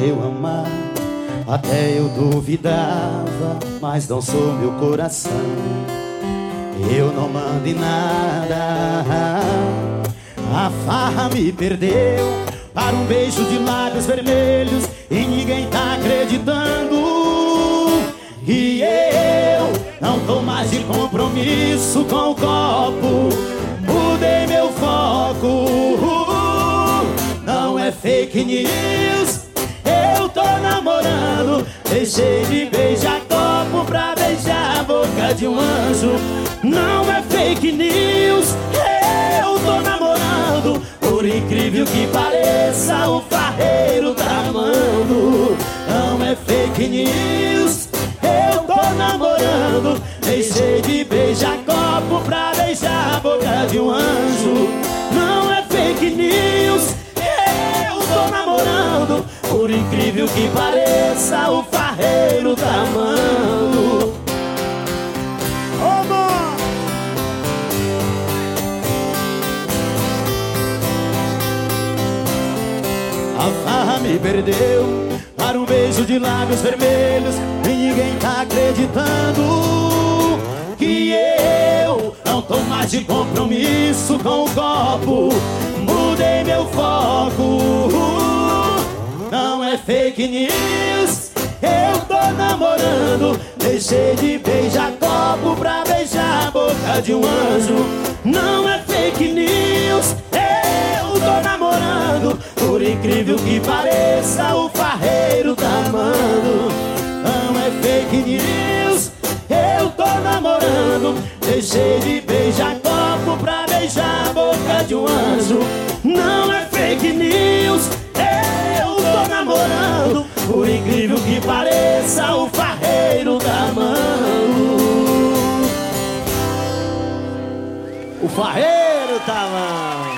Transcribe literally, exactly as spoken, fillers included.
eu amar. Até eu duvidava, mas não sou meu coração. Eu não mando em nada. A farra me perdeu para um beijo de lábios vermelhos e ninguém tá acreditando. E eu não tô mais de compromisso com o copo. Mudei meu foco. Não é fake news, eu tô namorando. Deixei de beijar copo pra beijar a boca de um anjo. Não é fake news, eu tô namorando. Por incrível que pareça, o farreiro tá amando. Não é fake news, eu tô namorando. Deixei de beijar copo pra beijar a boca de um anjo. Não é fake news, eu tô namorando. Por incrível que pareça, o farreiro tá amando. A farra me perdeu para um beijo de lábios vermelhos e ninguém tá acreditando. Que eu não tô mais de compromisso com o copo. Mudei meu foco. Não é fake news, eu tô namorando. Deixei de beijar copo pra beijar a boca de um anjo. Não é fake news, eu tô namorando. Por incrível que pareça, o farreiro tá amando. Não é fake news, eu tô namorando. Deixei de beijar copo pra beijar a boca de um anjo. Não é fake news, eu tô namorando. Por incrível que pareça, o farreiro tá amando. O farreiro tá amando.